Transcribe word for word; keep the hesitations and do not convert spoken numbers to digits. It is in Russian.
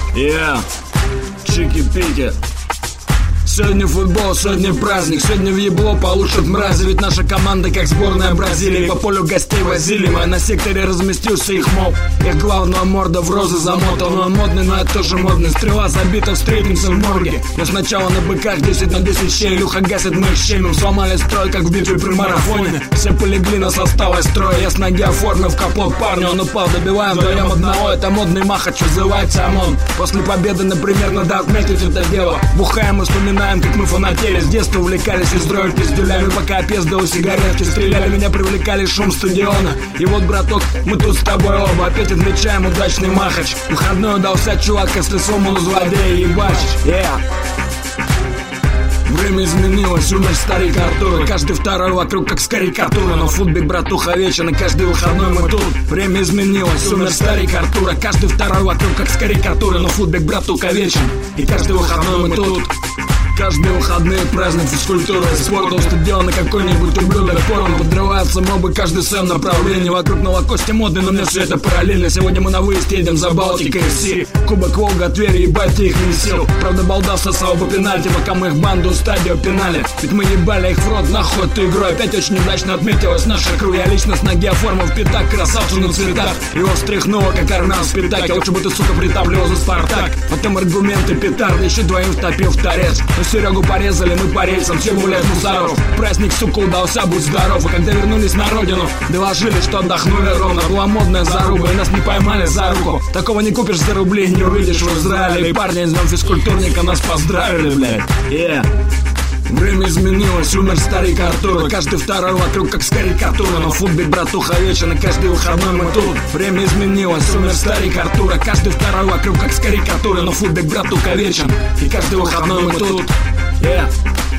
Yeah, чики-пики. Сегодня футбол, сегодня праздник, сегодня в ебло получат мрази. Ведь наша команда, как сборная Бразилии, по полю гостей возили. Мы на секторе разместился их моб. Их главного морда в розы замотан. Он модный, но я тоже модный. Стрела забита, встретимся в морге. Но сначала на быках десять на десять щей. Илюха гасит, мы их щемим. Сломали строй, как в битве при марафоне. Все полегли на составы строя. Я с ноги оформил в капот парня. Он упал, добиваем вдвоем одного. Это модный махач, вызывается ОМОН. После победы, например, надо отметить это дело. Бухаем и вспоминаем, как мы фанатели. С детства увлекались из строек пиздюлями. Пока опездывал сигаретки, стреляли, меня привлекали шум стадиона. И вот, браток, мы тут с тобой оба опять отмечаем удачный махач. Выходной удался чувак, если сумму злодея ебачишь. Yeah. Время изменилось, умер старик Артур. Каждый второй вокруг как с карикатуры. Но футбик, братуха, вечен, и каждый выходной мы тут. Время изменилось, умер старик Артура. Каждый второй вокруг как с карикатуры. Но футбик, братуха, вечен, и каждый выходной мы тут. Каждые выходные праздник физкультуры и спорта. У стадиона какой-нибудь ублюдок порно. Подрываются мобы, каждый в своем направлении. Вокруг новокости модный, но мне все это параллельно. Сегодня мы на выезд едем за Балтикой эф си. Кубок Волга, Твери, ебать их не сил. Правда, балда всосал по пенальти, пока мы их банду стадио пинали. Ведь мы ебали их в рот нахуй эту игру. Опять очень удачно отметилась наша кру. Я лично с ноги оформил в пятак красавцу на цветах. Его встряхнуло, как Арнау в спектакле. Лучше бы ты, сука, притапливал за Спартак. Потом аргументы петарды, еще двоим втопил в торец. Серегу порезали, мы по рельсам, все гулять мусоров. Праздник, сука, удался, будь здоров. И когда вернулись на родину, доложили, что отдохнули ровно. Была модная заруба, и нас не поймали за руку. Такого не купишь за рубли, не увидишь в Израиле. И парни из дом физкультурника нас поздравили, блядь. Yeah. Время изменилось, умер старик Артур. Каждый второй вокруг как с карикатуры. Но футбик, братуха, вечен, и каждый выходной мы тут. Время изменилось, умер старик Артура. Каждый второй вокруг как с карикатуры. Но футбик, братуха, вечен, и каждый выходной мы тут. Yeah.